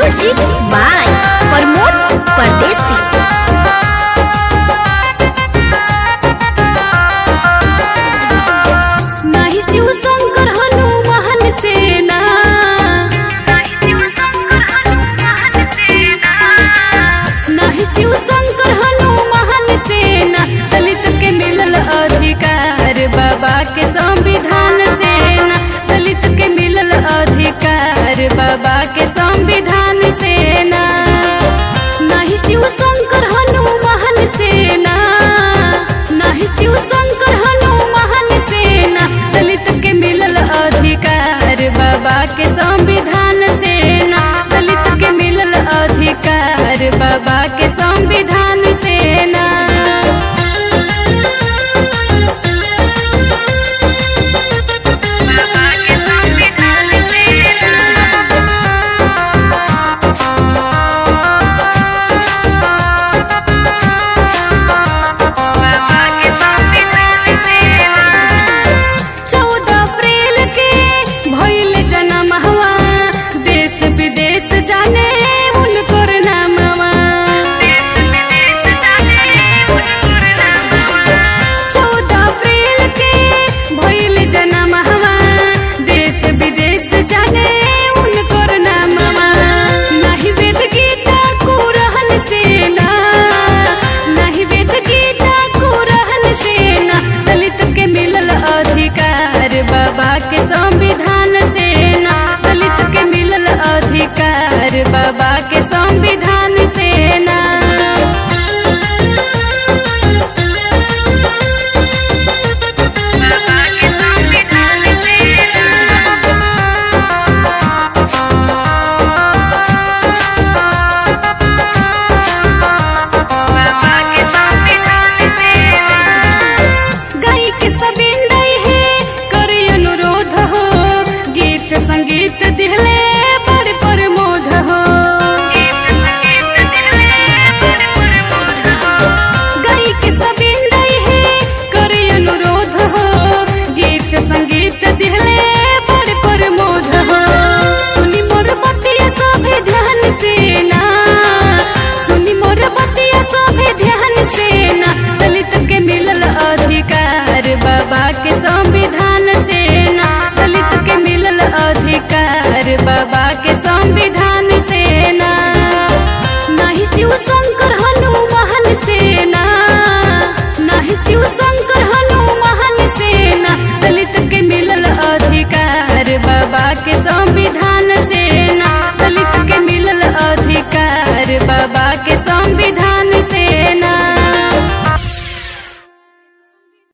Music by Pramod परदेसी। नाही शिव शंकर हनुमान सेना, नाही शिव शंकर हनुमान सेना, दलित के मिलल अधिकार बाबा के संविधान सेना, दलित के मिलल अधिकार बाबा के संविधान सेना। नाही शिव शंकर हनुमान सेना, नाही शिव शंकर हनुमान सेना, दलित के मिलल अधिकार बाबा के संविधान सेना, दलित के मिलल अधिकार बाबा के संविधान सेना। विदेश जाने उनकर नामवा, 14 अप्रैल के भइल जनमवा, देश विदेश जाने उनकर नामवा। नहीं वेद गीता कुरान सेना, नहीं वेद गीता कुरान सेना, दलित के मिलल अधिकार बाबा के संविधान सेना, दलित के मिलल अधिकार बाबा के संविधान सेना। गाई के सबिंदई है करे अनुरोध हो, गीत संगीत दिहले बड़ प्रमोद हो। गाई के सबिंदई है करे अनुरोध हो, गीत संगीत दिहले बड़ प्रमोद हो। सुनी मोर बतिया सभे ध्यान सेना, सुनी मोर बतिया सभे ध्यान सेना, दलित के मिलल अधिकार बाबा के संविधान सेना, दलित के मिलल अधिकार बाबा के संविधान सेना। नाही शिव शंकर हनुमान सेना, नाही शिव शंकर हनुमान सेना, दलित के मिलल अधिकार बाबा के